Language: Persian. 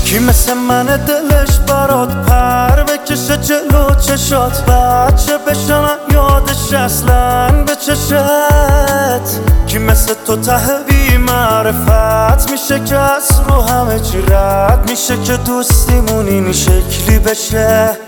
کی مثل من دلش برات پر بکشه جلو چشات بچه بشنم یادش اصلا به چشت کی مثل تو ته بی معرفت میشه که از رو همه چی رد میشه که دوستیمون این شکلی بشه